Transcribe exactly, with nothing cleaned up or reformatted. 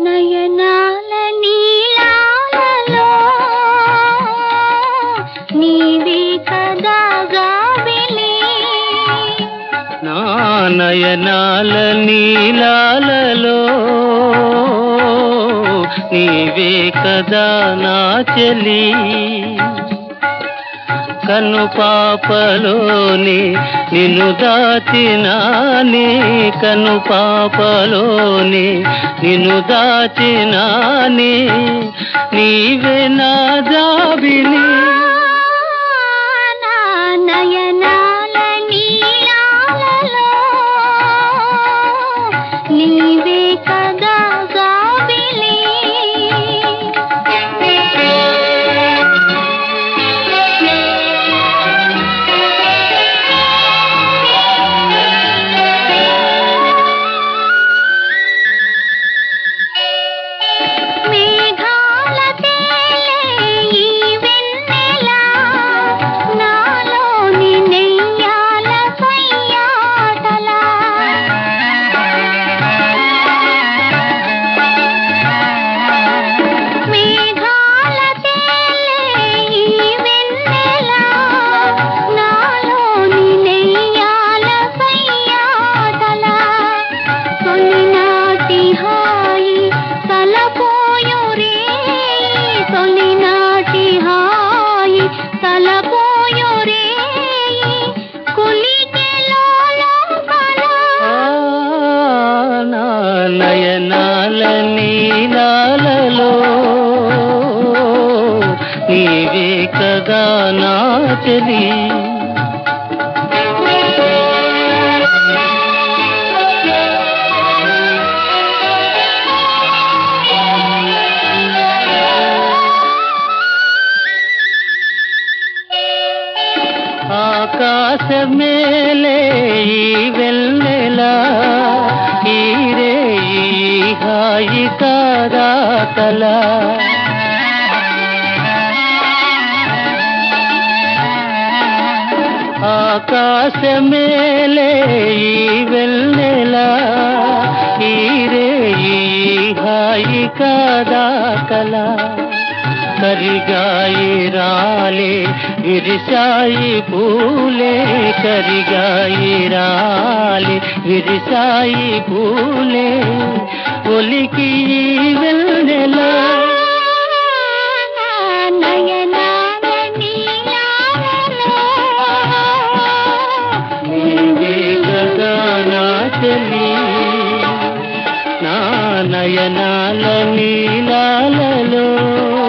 నయనాల నీలాలలో నీవే కదా జాబిలి. నా నయనాల నీలాలలో నీవే కదా నా చెలి. కను పాపలోని నిన్ను దాచినానే, కను పాపలోని నిన్ను దాచినానే, నీవే నా జాబిలి. నయనాల నీలాలలో నీవే కదా జాబిలి. నయనాల నీలాలలో నీవే కదా నా చెలి. ఆకాశమేలే ఈ వెన్నెలా, ఈ రే ఈ హాయి కాదా కలా. ఆకాశమేలే ఈ వెన్నెలా, ఈ రే ఈ హాయి కాదా కలా. కరిగాయి రాలే విరిశాయి పూలే, కరిగాయి రాలే విరిశాయి పూలే, ఒలికి వెన్నెలా. నయనాల నీలాలలో నీవే కదా నా చెలి. నా నయనాల నీలాలలో